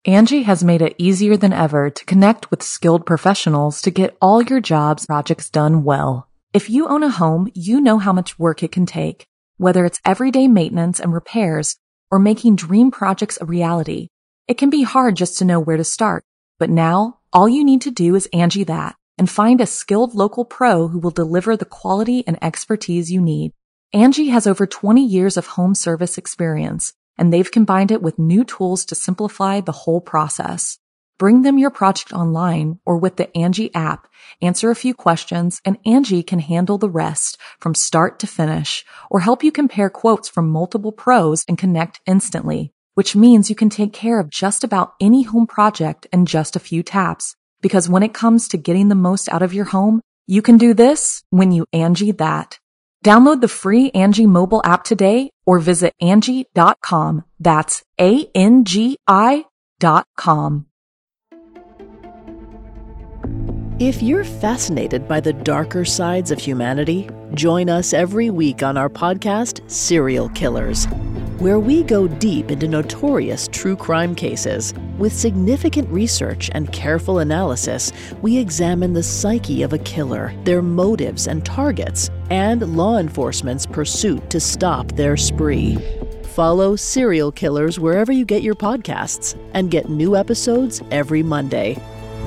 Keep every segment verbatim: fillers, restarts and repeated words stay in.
Angie has made it easier than ever to connect with skilled professionals to get all your jobs projects done well. If you own a home, you know how much work it can take, whether it's everyday maintenance and repairs or making dream projects a reality. It can be hard just to know where to start, but now all you need to do is Angie that and find a skilled local pro who will deliver the quality and expertise you need. Angie has over twenty years of home service experience, and they've combined it with new tools to simplify the whole process. Bring them your project online or with the Angie app, answer a few questions, and Angie can handle the rest from start to finish or help you compare quotes from multiple pros and connect instantly, which means you can take care of just about any home project in just a few taps. Because when it comes to getting the most out of your home, you can do this when you Angie that. Download the free Angie mobile app today or visit Angie dot com. That's A N G I dot com. If you're fascinated by the darker sides of humanity, join us every week on our podcast, Serial Killers, where we go deep into notorious true crime cases. With significant research and careful analysis, we examine the psyche of a killer, their motives and targets, and law enforcement's pursuit to stop their spree. Follow Serial Killers wherever you get your podcasts and get new episodes every Monday.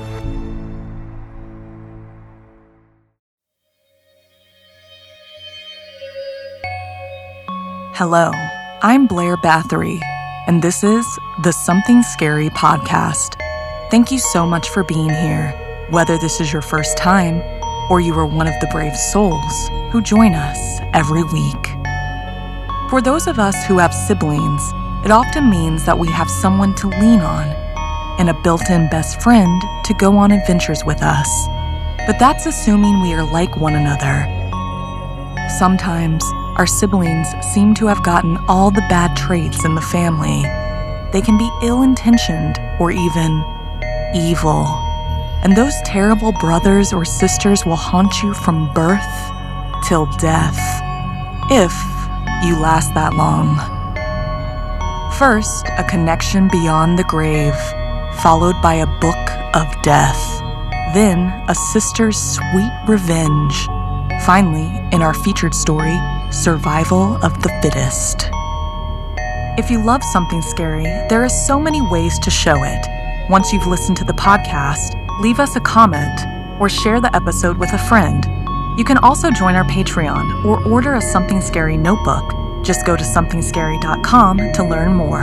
Hello, I'm Blair Bathory, and this is the Something Scary podcast. Thank you so much for being here, whether this is your first time or you are one of the brave souls who join us every week. For those of us who have siblings, it often means that we have someone to lean on and a built-in best friend to go on adventures with us. But that's assuming we are like one another. Sometimes, our siblings seem to have gotten all the bad traits in the family. They can be ill-intentioned or even evil. And those terrible brothers or sisters will haunt you from birth till death, if you last that long. First, a connection beyond the grave, followed by a book of death. Then, a sister's sweet revenge. Finally, in our featured story, survival of the fittest. If you love something scary, there are so many ways to show it. Once you've listened to the podcast, leave us a comment or share the episode with a friend. You can also join our Patreon or order a Something Scary notebook. Just go to something scary dot com to learn more.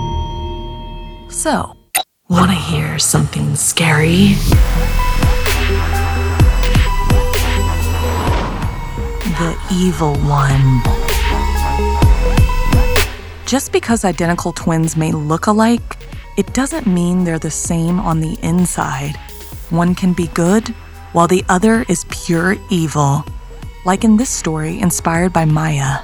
So, want to hear something scary? The evil one. Just because identical twins may look alike, it doesn't mean they're the same on the inside. One can be good, while the other is pure evil, like in this story inspired by Maya.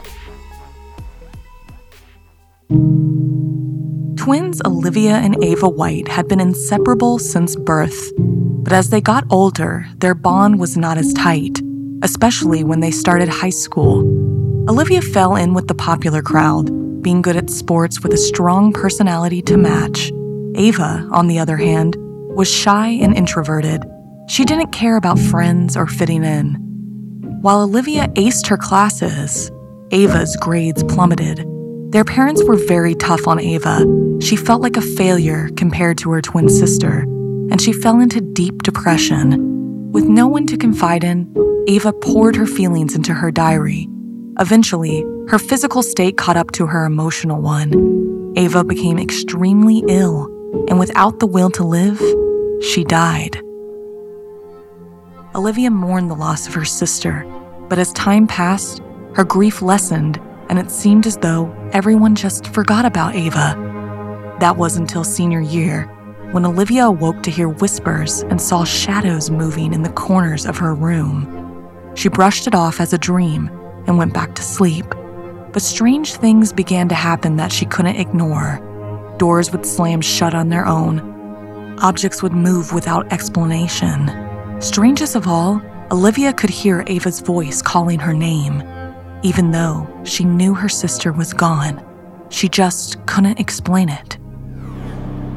Twins Olivia and Ava White had been inseparable since birth, but as they got older, their bond was not as tight, especially when they started high school. Olivia fell in with the popular crowd, being good at sports with a strong personality to match. Ava, on the other hand, was shy and introverted. She didn't care about friends or fitting in. While Olivia aced her classes, Ava's grades plummeted. Their parents were very tough on Ava. She felt like a failure compared to her twin sister, and she fell into deep depression. With no one to confide in, Ava poured her feelings into her diary. Eventually, her physical state caught up to her emotional one. Ava became extremely ill, and without the will to live, she died. Olivia mourned the loss of her sister, but as time passed, her grief lessened, and it seemed as though everyone just forgot about Ava. That was until senior year, when Olivia awoke to hear whispers and saw shadows moving in the corners of her room. She brushed it off as a dream and went back to sleep. But strange things began to happen that she couldn't ignore. Doors would slam shut on their own. Objects would move without explanation. Strangest of all, Olivia could hear Ava's voice calling her name. Even though she knew her sister was gone, she just couldn't explain it.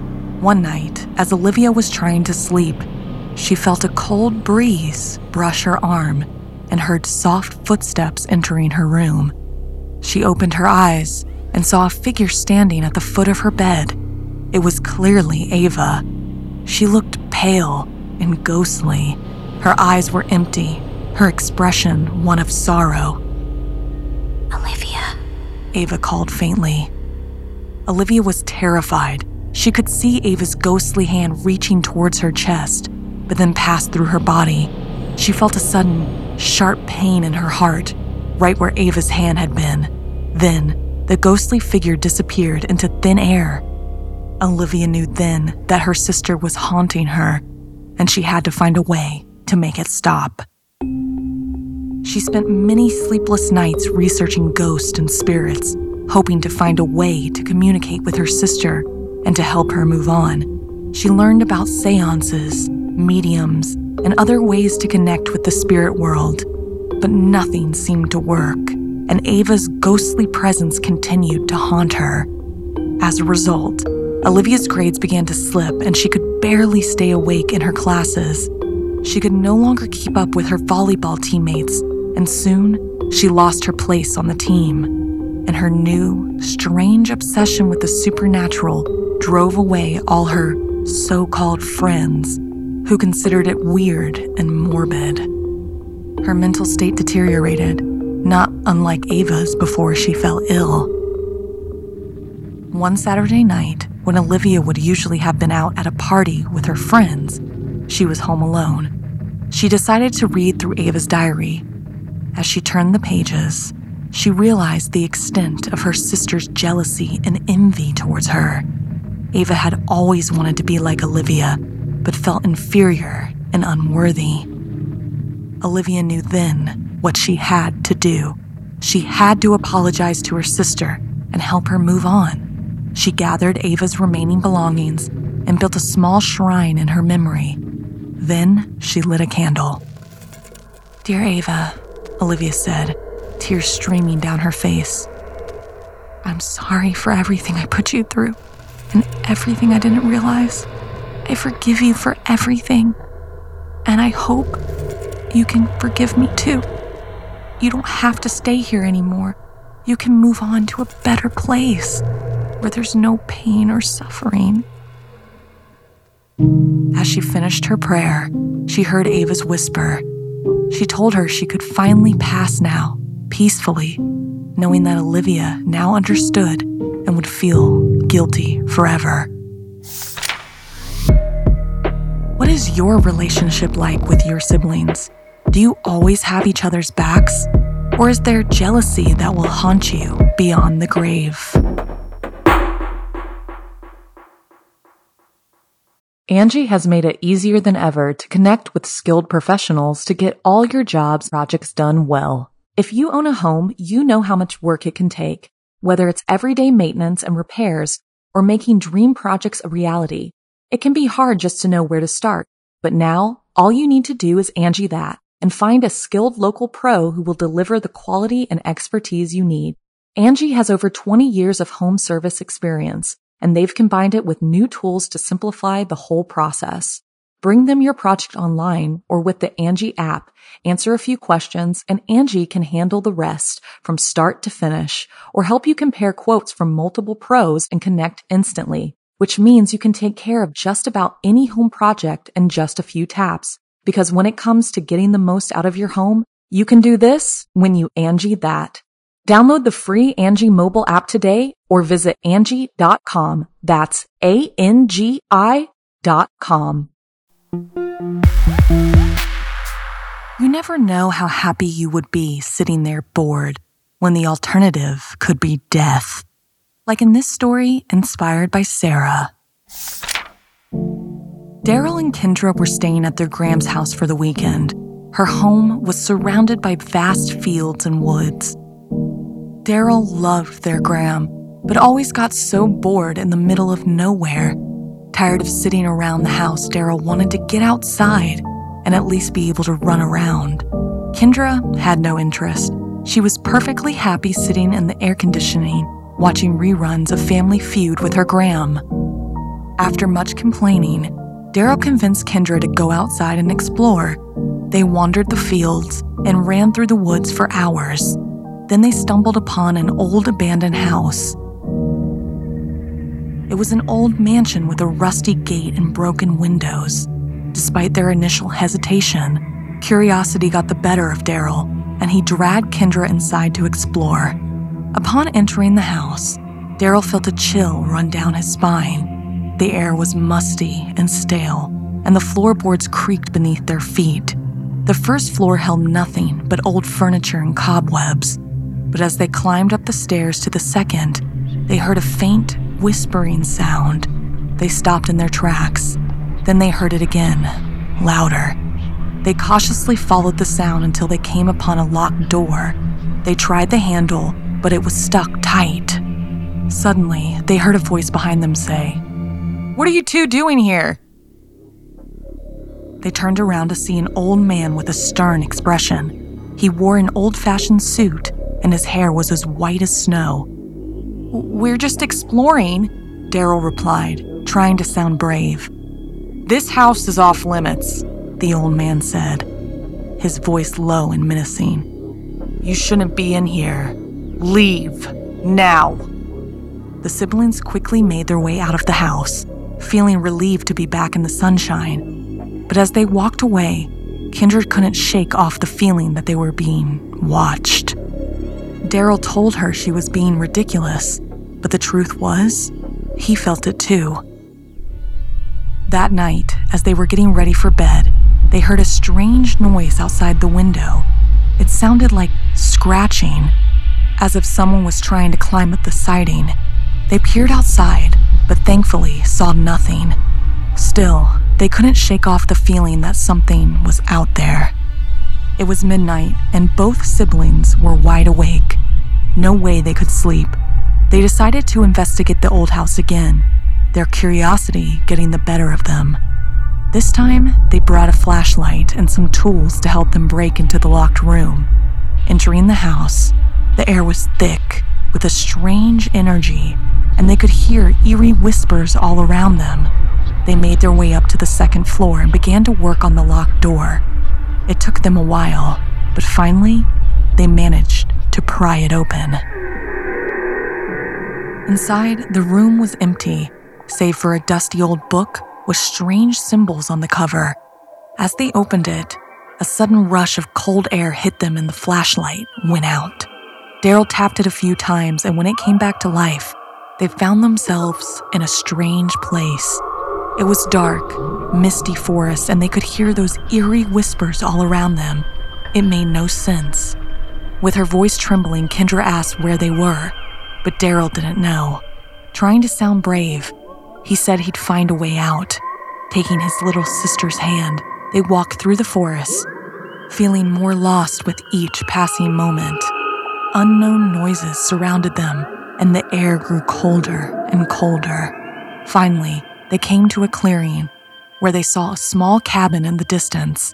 One night, as Olivia was trying to sleep, she felt a cold breeze brush her arm and heard soft footsteps entering her room. She opened her eyes and saw a figure standing at the foot of her bed. It was clearly Ava. She looked pale and ghostly. Her eyes were empty, her expression one of sorrow. "Olivia," Ava called faintly. Olivia was terrified. She could see Ava's ghostly hand reaching towards her chest, but then pass through her body. She felt a sudden, sharp pain in her heart, right where Ava's hand had been. Then, the ghostly figure disappeared into thin air. Olivia knew then that her sister was haunting her, and she had to find a way to make it stop. She spent many sleepless nights researching ghosts and spirits, hoping to find a way to communicate with her sister and to help her move on. She learned about seances, mediums, and other ways to connect with the spirit world, but nothing seemed to work, and Ava's ghostly presence continued to haunt her. As a result, Olivia's grades began to slip and she could barely stay awake in her classes. She could no longer keep up with her volleyball teammates, and soon she lost her place on the team. And her new, strange obsession with the supernatural drove away all her so-called friends, who considered it weird and morbid. Her mental state deteriorated, not unlike Ava's before she fell ill. One Saturday night, when Olivia would usually have been out at a party with her friends, she was home alone. She decided to read through Ava's diary. As she turned the pages, she realized the extent of her sister's jealousy and envy towards her. Ava had always wanted to be like Olivia, but felt inferior and unworthy. Olivia knew then what she had to do. She had to apologize to her sister and help her move on. She gathered Ava's remaining belongings and built a small shrine in her memory. Then she lit a candle. "Dear Ava," Olivia said, tears streaming down her face. "I'm sorry for everything I put you through and everything I didn't realize. I forgive you for everything, and I hope you can forgive me too. You don't have to stay here anymore. You can move on to a better place where there's no pain or suffering." As she finished her prayer, she heard Ava's whisper. She told her she could finally pass now, peacefully, knowing that Olivia now understood and would feel guilty forever. What is your relationship like with your siblings? Do you always have each other's backs? Or is there jealousy that will haunt you beyond the grave? Angie has made it easier than ever to connect with skilled professionals to get all your jobs projects done well. If you own a home, you know how much work it can take, whether it's everyday maintenance and repairs or making dream projects a reality. It can be hard just to know where to start, but now all you need to do is Angie that and find a skilled local pro who will deliver the quality and expertise you need. Angie has over twenty years of home service experience, and they've combined it with new tools to simplify the whole process. Bring them your project online or with the Angie app, answer a few questions, and Angie can handle the rest from start to finish, or help you compare quotes from multiple pros and connect instantly, which means you can take care of just about any home project in just a few taps. Because when it comes to getting the most out of your home, you can do this when you Angie that. Download the free Angie mobile app today or visit Angie dot com. That's A N G I dot com. You never know how happy you would be sitting there bored when the alternative could be death. Like in this story inspired by Sarah. Daryl and Kendra were staying at their Graham's house for the weekend. Her home was surrounded by vast fields and woods. Daryl loved their Graham, but always got so bored in the middle of nowhere. Tired of sitting around the house, Daryl wanted to get outside and at least be able to run around. Kendra had no interest. She was perfectly happy sitting in the air conditioning, watching reruns of Family Feud with her Graham. After much complaining, Daryl convinced Kendra to go outside and explore. They wandered the fields and ran through the woods for hours. Then they stumbled upon an old abandoned house. It was an old mansion with a rusty gate and broken windows. Despite their initial hesitation, curiosity got the better of Daryl, and he dragged Kendra inside to explore. Upon entering the house, Daryl felt a chill run down his spine. The air was musty and stale, and the floorboards creaked beneath their feet. The first floor held nothing but old furniture and cobwebs. But as they climbed up the stairs to the second, they heard a faint, whispering sound. They stopped in their tracks. Then they heard it again, louder. They cautiously followed the sound until they came upon a locked door. They tried the handle, but it was stuck tight. Suddenly, they heard a voice behind them say, "What are you two doing here?" They turned around to see an old man with a stern expression. He wore an old-fashioned suit, and his hair was as white as snow. "We're just exploring," Daryl replied, trying to sound brave. "This house is off limits," the old man said, his voice low and menacing. "You shouldn't be in here. Leave, now." The siblings quickly made their way out of the house, feeling relieved to be back in the sunshine. But as they walked away, Kendra couldn't shake off the feeling that they were being watched. Daryl told her she was being ridiculous, but the truth was, he felt it too. That night, as they were getting ready for bed, they heard a strange noise outside the window. It sounded like scratching, as if someone was trying to climb up the siding. They peered outside, but thankfully saw nothing. Still, they couldn't shake off the feeling that something was out there. It was midnight, and both siblings were wide awake. No way they could sleep. They decided to investigate the old house again, their curiosity getting the better of them. This time, they brought a flashlight and some tools to help them break into the locked room. Entering the house, the air was thick with a strange energy, and they could hear eerie whispers all around them. They made their way up to the second floor and began to work on the locked door. It took them a while, but finally, they managed to pry it open. Inside, the room was empty, save for a dusty old book with strange symbols on the cover. As they opened it, a sudden rush of cold air hit them and the flashlight went out. Daryl tapped it a few times, and when it came back to life, they found themselves in a strange place. It was dark, misty forest, and they could hear those eerie whispers all around them. It made no sense. With her voice trembling, Kendra asked where they were, but Daryl didn't know. Trying to sound brave, he said he'd find a way out. Taking his little sister's hand, they walked through the forest, feeling more lost with each passing moment. Unknown noises surrounded them, and the air grew colder and colder. Finally, they came to a clearing where they saw a small cabin in the distance.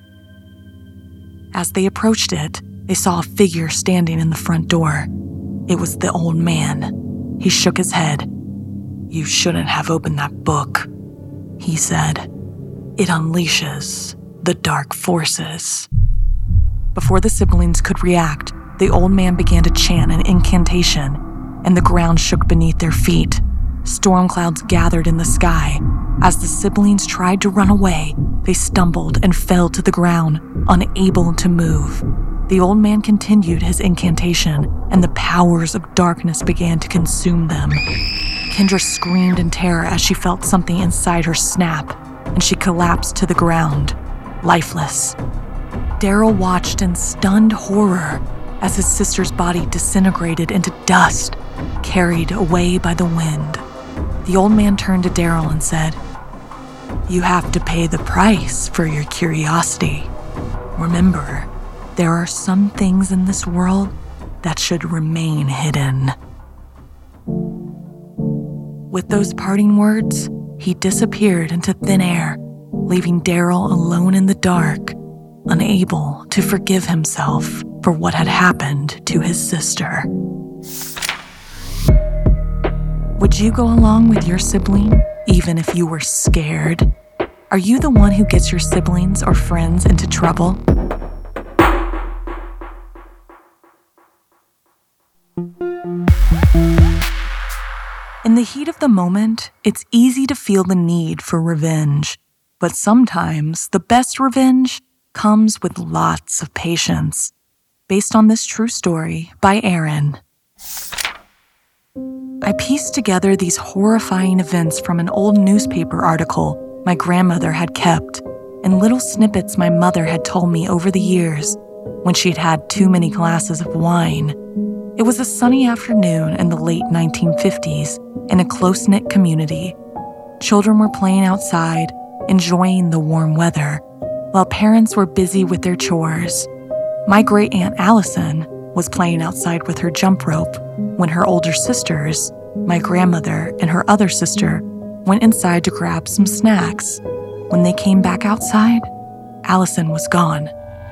As they approached it, they saw a figure standing in the front door. It was the old man. He shook his head. "You shouldn't have opened that book," he said. "It unleashes the dark forces." Before the siblings could react, the old man began to chant an incantation, and the ground shook beneath their feet. Storm clouds gathered in the sky. As the siblings tried to run away, they stumbled and fell to the ground, unable to move. The old man continued his incantation, and the powers of darkness began to consume them. Kendra screamed in terror as she felt something inside her snap, and she collapsed to the ground, lifeless. Daryl watched in stunned horror as his sister's body disintegrated into dust, carried away by the wind. The old man turned to Daryl and said, "You have to pay the price for your curiosity. Remember, there are some things in this world that should remain hidden." With those parting words, he disappeared into thin air, leaving Daryl alone in the dark, unable to forgive himself for what had happened to his sister. Would you go along with your sibling even if you were scared? Are you the one who gets your siblings or friends into trouble? In the heat of the moment, it's easy to feel the need for revenge. But sometimes the best revenge comes with lots of patience. Based on this true story by Aaron. I pieced together these horrifying events from an old newspaper article my grandmother had kept and little snippets my mother had told me over the years when she'd had too many glasses of wine. It was a sunny afternoon in the late nineteen fifties in a close-knit community. Children were playing outside, enjoying the warm weather, while parents were busy with their chores. My great-aunt Allison was playing outside with her jump rope when her older sisters, my grandmother and her other sister, went inside to grab some snacks. When they came back outside, Allison was gone.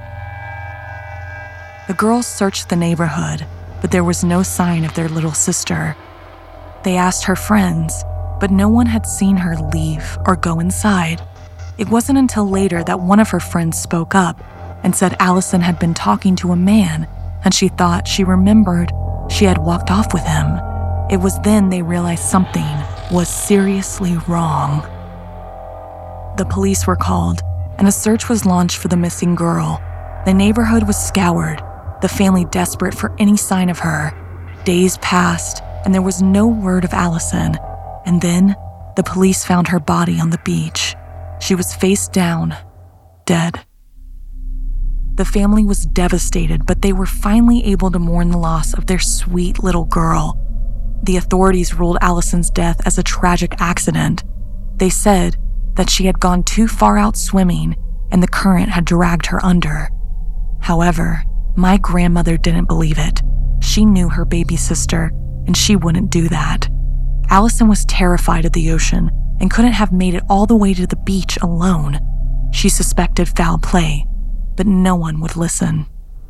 The girls searched the neighborhood, but there was no sign of their little sister. They asked her friends, but no one had seen her leave or go inside. It wasn't until later that one of her friends spoke up and said Allison had been talking to a man and she thought she remembered she had walked off with him. It was then they realized something was seriously wrong. The police were called and a search was launched for the missing girl. The neighborhood was scoured, the family desperate for any sign of her. Days passed and there was no word of Allison. And then the police found her body on the beach. She was face down, dead. The family was devastated, but they were finally able to mourn the loss of their sweet little girl. The authorities ruled Allison's death as a tragic accident. They said that she had gone too far out swimming and the current had dragged her under. However, my grandmother didn't believe it. She knew her baby sister, and she wouldn't do that. Allison was terrified of the ocean and couldn't have made it all the way to the beach alone. She suspected foul play, but no one would listen.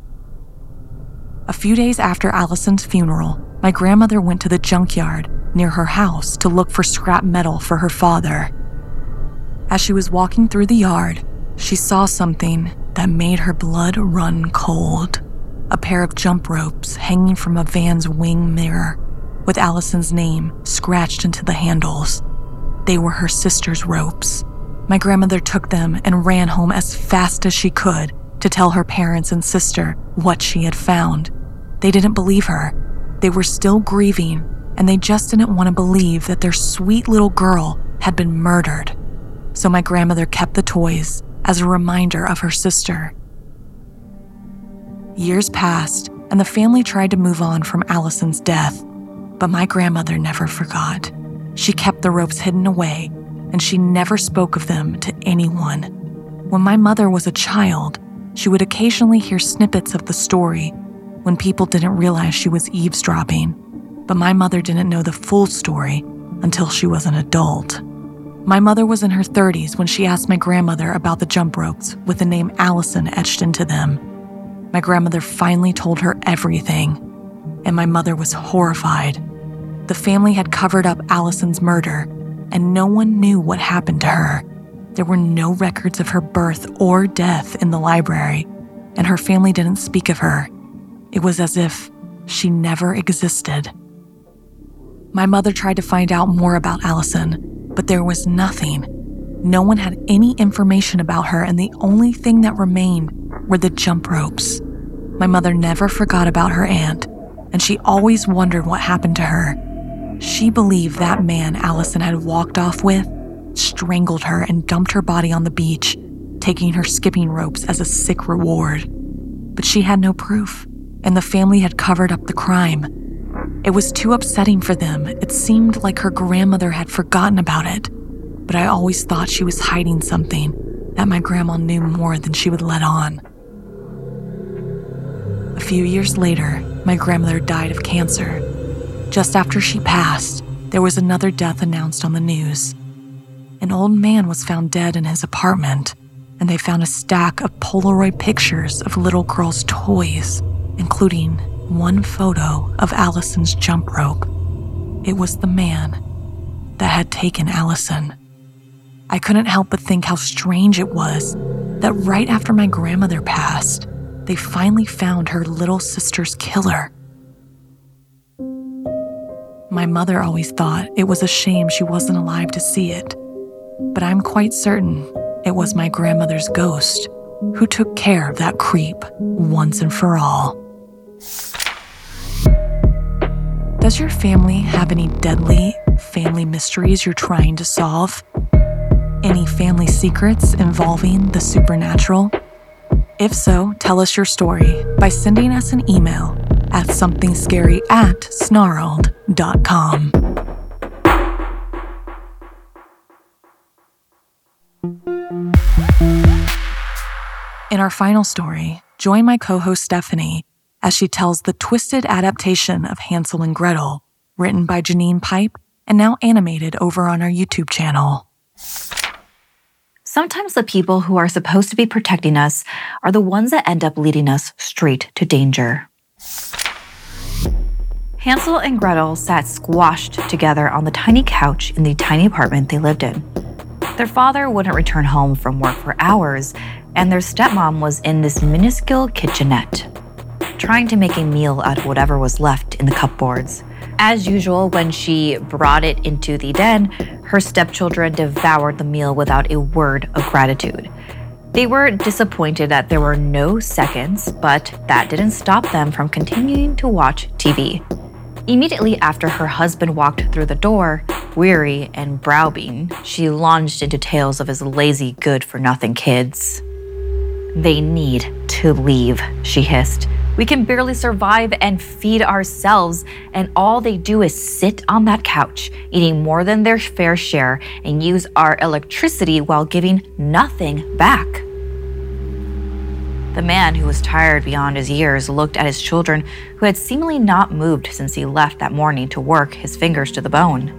A few days after Allison's funeral, my grandmother went to the junkyard near her house to look for scrap metal for her father. As she was walking through the yard, she saw something that made her blood run cold. A pair of jump ropes hanging from a van's wing mirror with Allison's name scratched into the handles. They were her sister's ropes. My grandmother took them and ran home as fast as she could to tell her parents and sister what she had found. They didn't believe her. They were still grieving, and they just didn't want to believe that their sweet little girl had been murdered. So my grandmother kept the toys as a reminder of her sister. Years passed, and the family tried to move on from Allison's death, but my grandmother never forgot. She kept the ropes hidden away, and she never spoke of them to anyone. When my mother was a child, she would occasionally hear snippets of the story when people didn't realize she was eavesdropping, but my mother didn't know the full story until she was an adult. My mother was in her thirties when she asked my grandmother about the jump ropes with the name Allison etched into them. My grandmother finally told her everything, and my mother was horrified. The family had covered up Allison's murder, and no one knew what happened to her. There were no records of her birth or death in the library, and her family didn't speak of her. It was as if she never existed. My mother tried to find out more about Allison, but there was nothing. No one had any information about her, and the only thing that remained were the jump ropes. My mother never forgot about her aunt, and she always wondered what happened to her. She believed that man Allison had walked off with strangled her and dumped her body on the beach, taking her skipping ropes as a sick reward. But she had no proof, and the family had covered up the crime. It was too upsetting for them. It seemed like her grandmother had forgotten about it, but I always thought she was hiding something, that my grandma knew more than she would let on. A few years later, my grandmother died of cancer. Just after she passed, there was another death announced on the news. An old man was found dead in his apartment, and they found a stack of Polaroid pictures of little girls' toys, including one photo of Allison's jump rope. It was the man that had taken Allison. I couldn't help but think how strange it was that right after my grandmother passed, they finally found her little sister's killer. My mother always thought it was a shame she wasn't alive to see it, but I'm quite certain it was my grandmother's ghost who took care of that creep once and for all. Does your family have any deadly family mysteries you're trying to solve? Any family secrets involving the supernatural? If so, tell us your story by sending us an email at somethingscary at snarled dot com. In our final story, join my co-host Stephanie as she tells the twisted adaptation of Hansel and Gretel, written by Janine Pipe and now animated over on our YouTube channel. Sometimes the people who are supposed to be protecting us are the ones that end up leading us straight to danger. Hansel and Gretel sat squashed together on the tiny couch in the tiny apartment they lived in. Their father wouldn't return home from work for hours, and their stepmom was in this minuscule kitchenette, trying to make a meal out of whatever was left in the cupboards. As usual, when she brought it into the den, her stepchildren devoured the meal without a word of gratitude. They were disappointed that there were no seconds, but that didn't stop them from continuing to watch T V. Immediately after her husband walked through the door, weary and browbeaten, she launched into tales of his lazy, good-for-nothing kids. "They need to leave," she hissed. "We can barely survive and feed ourselves, and all they do is sit on that couch, eating more than their fair share, and use our electricity while giving nothing back." The man, who was tired beyond his years, looked at his children, who had seemingly not moved since he left that morning to work his fingers to the bone.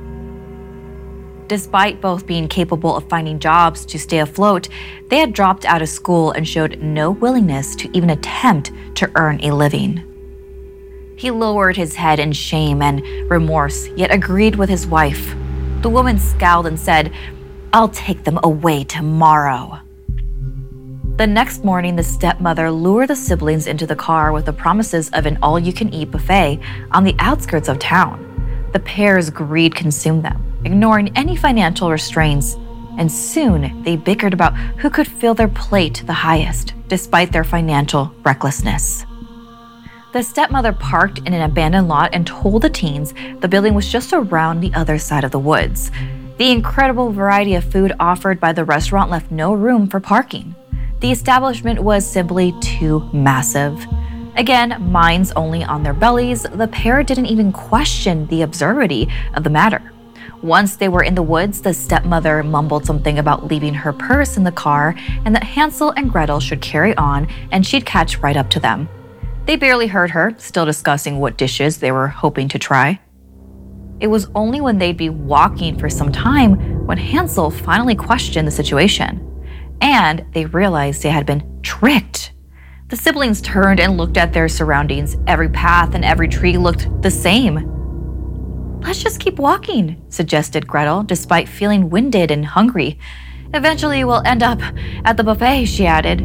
Despite both being capable of finding jobs to stay afloat, they had dropped out of school and showed no willingness to even attempt to earn a living. He lowered his head in shame and remorse, yet agreed with his wife. The woman scowled and said, "I'll take them away tomorrow." The next morning, the stepmother lured the siblings into the car with the promises of an all-you-can-eat buffet on the outskirts of town. The pair's greed consumed them, ignoring any financial restraints, and soon they bickered about who could fill their plate the highest, despite their financial recklessness. The stepmother parked in an abandoned lot and told the teens the building was just around the other side of the woods. The incredible variety of food offered by the restaurant left no room for parking. The establishment was simply too massive. Again, minds only on their bellies, the pair didn't even question the absurdity of the matter. Once they were in the woods, the stepmother mumbled something about leaving her purse in the car and that Hansel and Gretel should carry on and she'd catch right up to them. They barely heard her, still discussing what dishes they were hoping to try. It was only when they'd be walking for some time when Hansel finally questioned the situation. And they realized they had been tricked. The siblings turned and looked at their surroundings. Every path and every tree looked the same. "Let's just keep walking," suggested Gretel, despite feeling winded and hungry. "Eventually we'll end up at the buffet," she added.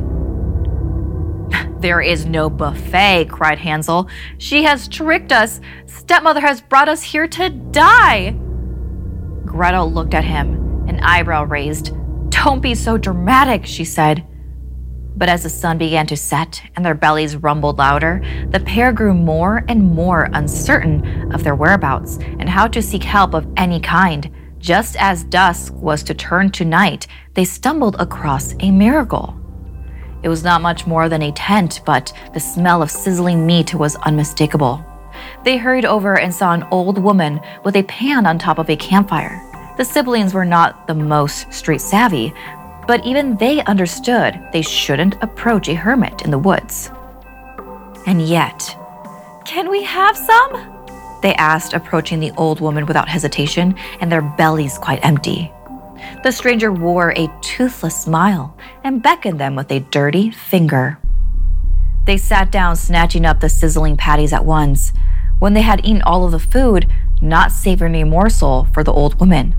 "There is no buffet," cried Hansel. "She has tricked us. Stepmother has brought us here to die." Gretel looked at him, an eyebrow raised. "Don't be so dramatic," she said. But as the sun began to set and their bellies rumbled louder, the pair grew more and more uncertain of their whereabouts and how to seek help of any kind. Just as dusk was to turn to night, they stumbled across a miracle. It was not much more than a tent, but the smell of sizzling meat was unmistakable. They hurried over and saw an old woman with a pan on top of a campfire. The siblings were not the most street savvy, but even they understood they shouldn't approach a hermit in the woods. And yet, "Can we have some?" they asked, approaching the old woman without hesitation and their bellies quite empty. The stranger wore a toothless smile and beckoned them with a dirty finger. They sat down, snatching up the sizzling patties at once. When they had eaten all of the food, not savoring a morsel for the old woman,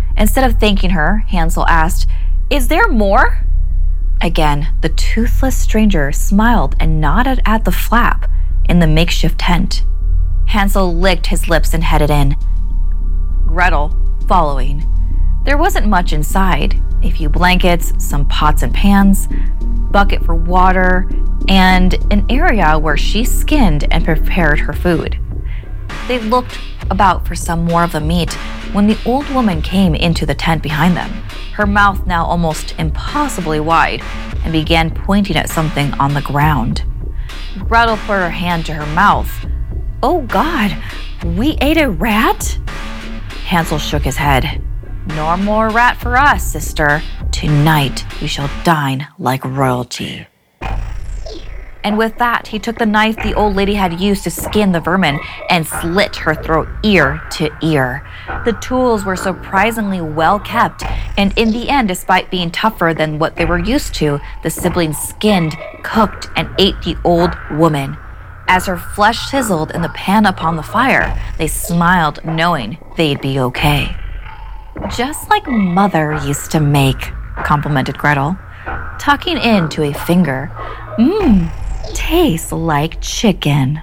Instead of thanking her, Hansel asked, "Is there more?" Again, the toothless stranger smiled and nodded at the flap in the makeshift tent. Hansel licked his lips and headed in, Gretel following. There wasn't much inside. A few blankets, some pots and pans, bucket for water, and an area where she skinned and prepared her food. They looked about for some more of the meat when the old woman came into the tent behind them, her mouth now almost impossibly wide, and began pointing at something on the ground. Gretel put her hand to her mouth. "Oh God, we ate a rat?" Hansel shook his head. "No more rat for us, sister. Tonight we shall dine like royalty." And with that, he took the knife the old lady had used to skin the vermin and slit her throat ear to ear. The tools were surprisingly well kept, and in the end, despite being tougher than what they were used to, the siblings skinned, cooked, and ate the old woman. As her flesh sizzled in the pan upon the fire, they smiled, knowing they'd be okay. "Just like Mother used to make," complimented Gretel, tucking into a finger. Mmm. Tastes like chicken.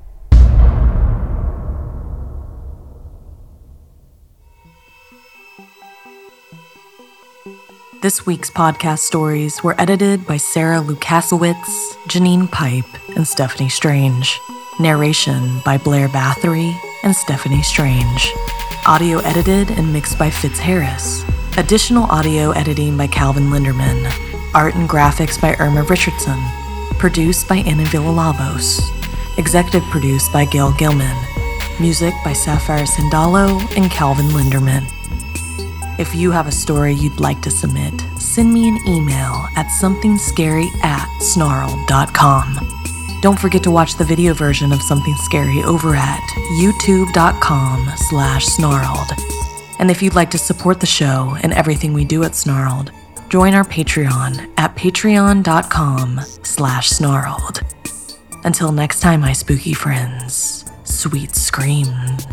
This week's podcast stories were edited by Sarah Lukasiewicz, Janine Pipe, and Stephanie Strange. Narration by Blair Bathory and Stephanie Strange. Audio edited and mixed by Fitz Harris. Additional audio editing by Calvin Linderman. Art and graphics by Irma Richardson. Produced by Anna Villalobos. Executive produced by Gail Gilman. Music by Sapphire Sindalo and Calvin Linderman. If you have a story you'd like to submit, send me an email at somethingscary at snarled dot com. Don't forget to watch the video version of Something Scary over at youtube.com slash snarled. And if you'd like to support the show and everything we do at Snarled, join our Patreon at patreon.com slash snarled. Until next time, my spooky friends, sweet screams.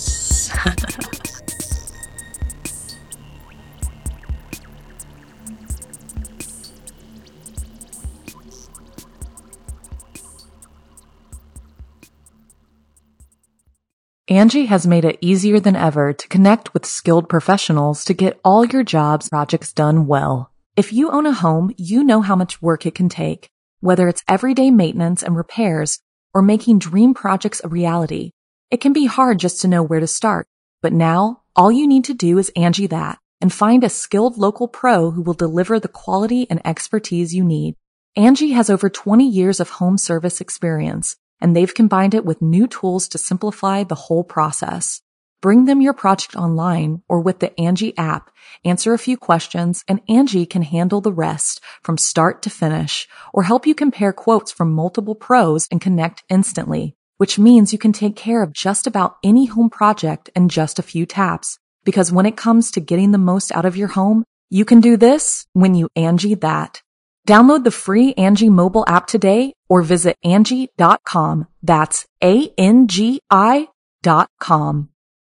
Angie has made it easier than ever to connect with skilled professionals to get all your jobs projects done well. If you own a home, you know how much work it can take, whether it's everyday maintenance and repairs or making dream projects a reality. It can be hard just to know where to start, but now all you need to do is Angie that and find a skilled local pro who will deliver the quality and expertise you need. Angie has over twenty years of home service experience, and they've combined it with new tools to simplify the whole process. Bring them your project online or with the Angie app, answer a few questions, and Angie can handle the rest from start to finish or help you compare quotes from multiple pros and connect instantly, which means you can take care of just about any home project in just a few taps. Because when it comes to getting the most out of your home, you can do this when you Angie that. Download the free Angie mobile app today or visit Angie dot com. That's A N G I dot com.